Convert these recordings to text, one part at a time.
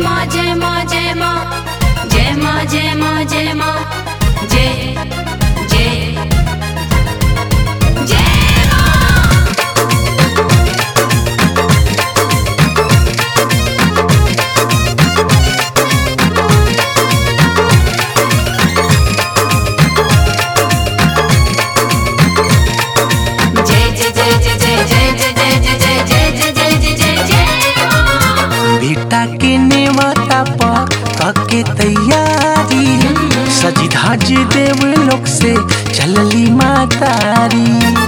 माँ जय माँ जय माँ जय माँ जय माँ जय माँ जय जय जय बेटा के नेवता पर के तैयारी सजी धाज देव लोग से चलली मातारी।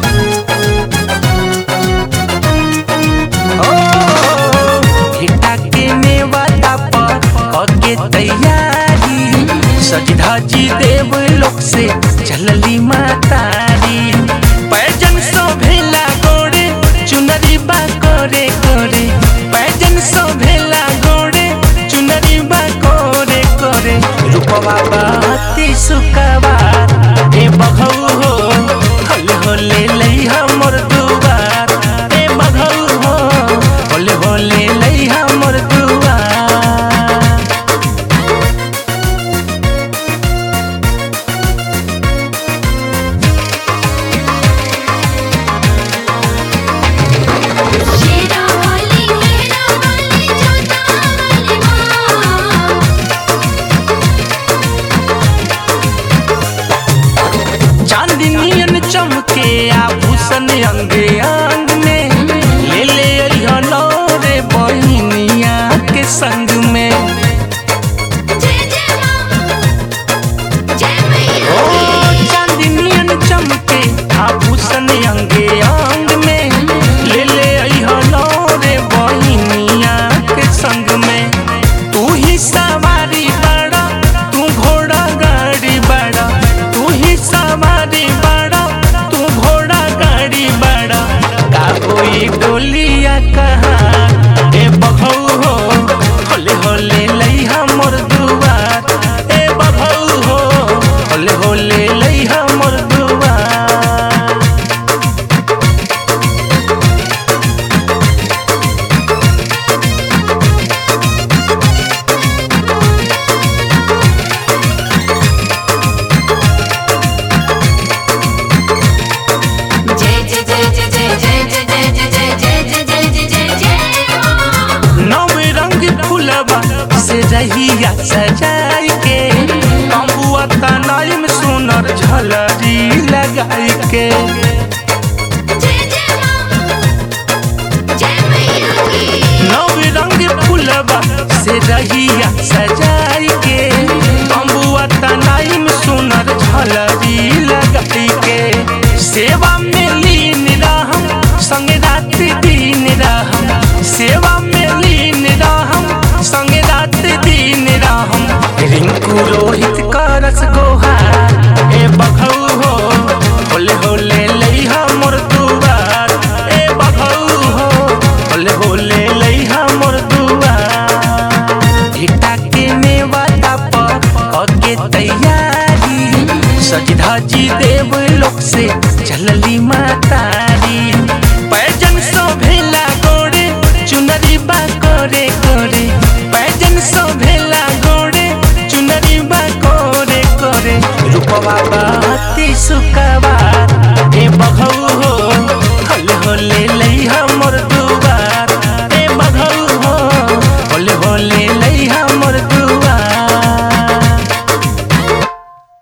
ओ बेटा के नेवता पर के तैयारी सजी धाज देव लोग से चलली मातारी। पैजन सो भेला गोड़े चुनरी बा करे करे पैजन सो भेला गोड़े चुनरी बा करे करे रूपवा बाती सुकवा ए बघऊ हो होले होले लई हमर दुआर ए बघऊ हो होले होले लई हमर दुआर। चांदनियन चमके आभूषण अंगे अंग में ले ले अइहनो रे बहिनिया के संग में। ओ चांदनियन चमके आभूषण अंगे अंग में ले ले अइहनो रे बहिनिया के संग में। तू ही सवारी बड़ा तू घोड़ा गाड़ी बड़ा तू ही सवारी बड़ा तू घोड़ा गाड़ी बड़ा का कोई डोलिया कहाँ ए बघऊ हो होले होले लई हमर दुआर ए बघऊ हो होले होले लई हमर दुआर। नवे रंग फूलबा से रहिया सजाई के बबुआ कनाई में सुनर झलरी लगाई के। नवे रंग फूलबा से रहिया सजाई के बबुआ कनाई में सुनर झलरी लगाई के। सेवा में लीन रहम संग रात दिन रहम सेवा में लीन रहम संग रात दिन रहम। रिंकू रोहित करस गोहार ए बघऊ हो होले होले लई हमर दुआर ए बघऊ हो होले होले लई हमर दुआर। बेटा के नेवता पर के तैयारी सजी धाजी देव